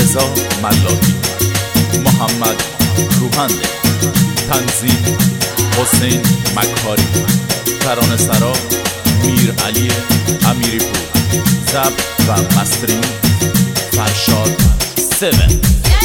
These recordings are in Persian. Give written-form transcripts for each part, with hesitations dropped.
رضا ملاکی، محمد روحنده، تنظیم حسین مکاری، ترانه‌سرا میر علی امیری پور، ضبط و مسترینگ فرشاد 7.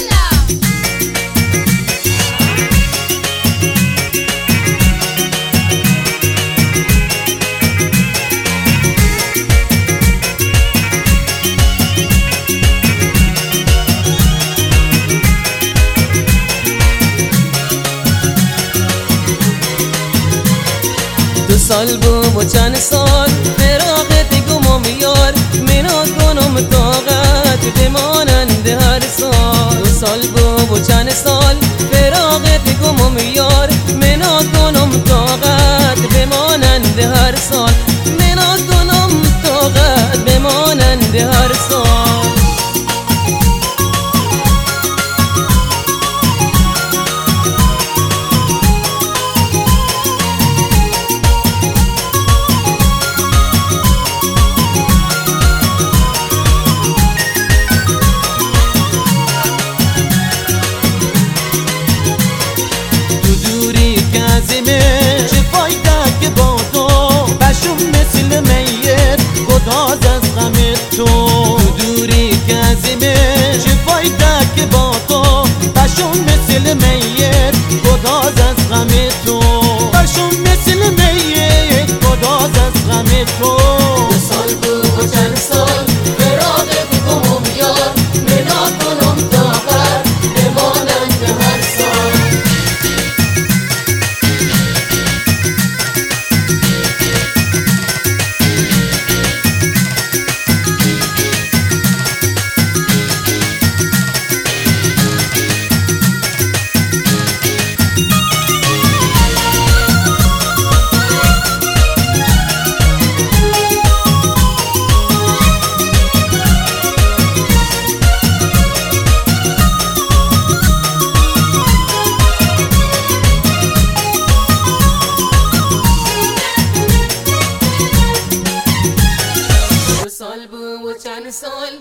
دو سال بوم و چند سال فراغت گمم یار، منو کنم طاقت بمانند هر سال. دو سال بوم و چند سال فراغت گمم یار، منو کنم طاقت بمانند هر سال، منو کنم طاقت بمانند هر سال. چه فایده که با تو بشم مثل میت گداز از غم تو. دوری که ازمه چه فایده که با تو بشم مثل میت گداز از غم تو. بشم مثل میت گداز از غم تو. دو سال بود و چند سال فراغت گمم یار، منا کنم طاقت بمانند هر سال. سال بوم و چند سال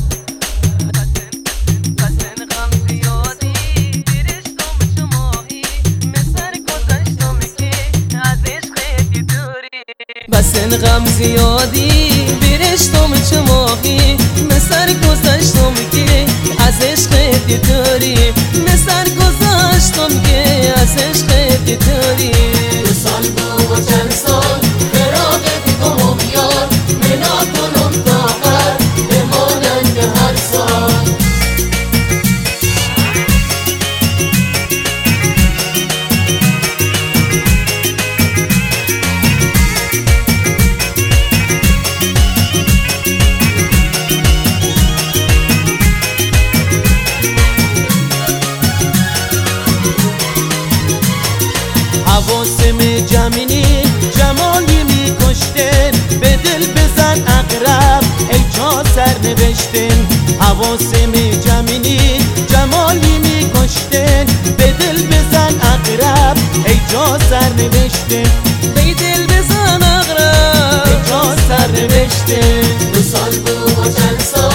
بسن غم زیادی برشتم چو ماهی مثل گذشتم که از عشقت دوری. بسن غم زیادی برشتم چو ماهی مثل گذشتم که از عشقت دوری، مثل گذشتم که از عشقت دوری. دو سال بوم و چند سال فراغت گمم یار، منا کنم طاقت بمانند هر سال. حواسم جمعی جمالی میکشتن، به دل بزن اقرب ای جا سر نوشتن. حواسم جمعی جمالی میکشتن، به دل بزن اقرب ای جا سر نوشتن. به دل بزن اقرب ای جا سر نوشتن. دو سال بود و چند سال